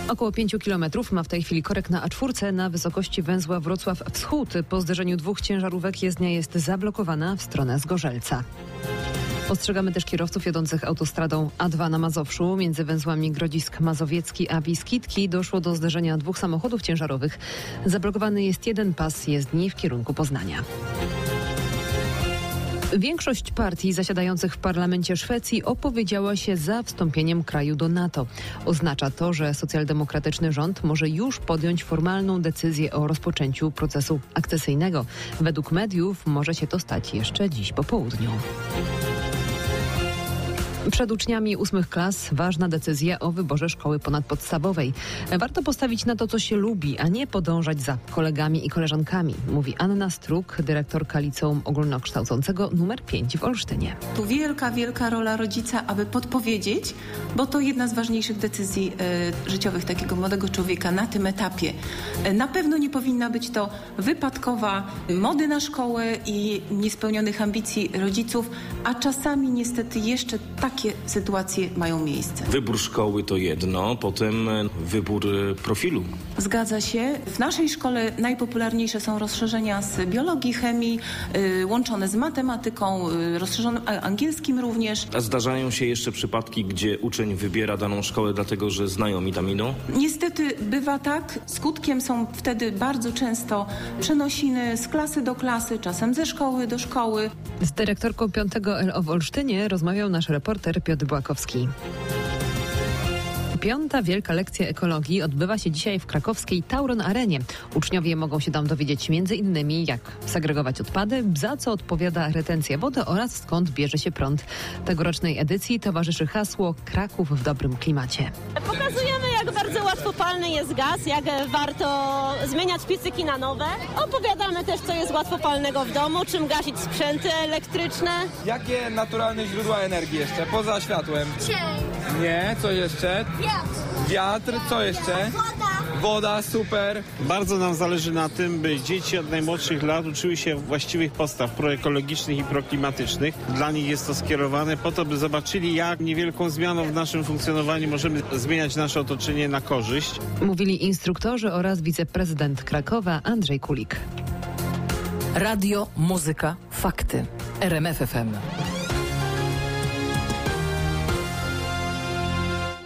Około 5 kilometrów ma w tej chwili korek na A4 na wysokości węzła Wrocław Wschód. Po zderzeniu dwóch ciężarówek jezdnia jest zablokowana w stronę Zgorzelca. Ostrzegamy też kierowców jadących autostradą A2 na Mazowszu. Między węzłami Grodzisk Mazowiecki a Wiskitki doszło do zderzenia dwóch samochodów ciężarowych. Zablokowany jest jeden pas jezdni w kierunku Poznania. Większość partii zasiadających w parlamencie Szwecji opowiedziała się za wstąpieniem kraju do NATO. Oznacza to, że socjaldemokratyczny rząd może już podjąć formalną decyzję o rozpoczęciu procesu akcesyjnego. Według mediów może się to stać jeszcze dziś po południu. Przed uczniami 8 klas ważna decyzja o wyborze szkoły ponadpodstawowej. Warto postawić na to, co się lubi, a nie podążać za kolegami i koleżankami, mówi Anna Struk, dyrektorka Liceum Ogólnokształcącego nr 5 w Olsztynie. Tu wielka rola rodzica, aby podpowiedzieć, bo to jedna z ważniejszych decyzji życiowych takiego młodego człowieka na tym etapie. Na pewno nie powinna być to wypadkowa mody na szkołę i niespełnionych ambicji rodziców, a czasami niestety jeszcze takie sytuacje mają miejsce. Wybór szkoły to jedno, potem wybór profilu. Zgadza się. W naszej szkole najpopularniejsze są rozszerzenia z biologii, chemii, łączone z matematyką, rozszerzonym angielskim również. A zdarzają się jeszcze przypadki, gdzie uczeń wybiera daną szkołę dlatego, że znają witaminu? Niestety bywa tak. Skutkiem są wtedy bardzo często przenosiny z klasy do klasy, czasem ze szkoły do szkoły. Z dyrektorką 5 LO w Olsztynie rozmawiał nasz reporter Piotr Błakowski. 5. Wielka lekcja ekologii odbywa się dzisiaj w krakowskiej Tauron Arenie. Uczniowie mogą się tam dowiedzieć m.in. jak segregować odpady, za co odpowiada retencja wody oraz skąd bierze się prąd. Tegorocznej edycji towarzyszy hasło Kraków w dobrym klimacie. Pokazujemy, jak bardzo łatwopalny jest gaz, jak warto zmieniać piecyki na nowe. Opowiadamy też, co jest łatwopalnego w domu, czym gasić sprzęty elektryczne. Jakie naturalne źródła energii jeszcze, poza światłem? Cień. Nie, co jeszcze? Wiatr, co jeszcze? Woda, super. Bardzo nam zależy na tym, by dzieci od najmłodszych lat uczyły się właściwych postaw proekologicznych i proklimatycznych. Dla nich jest to skierowane po to, by zobaczyli, jak niewielką zmianą w naszym funkcjonowaniu możemy zmieniać nasze otoczenie na korzyść. Mówili instruktorzy oraz wiceprezydent Krakowa Andrzej Kulik. Radio, muzyka, fakty. RMF FM.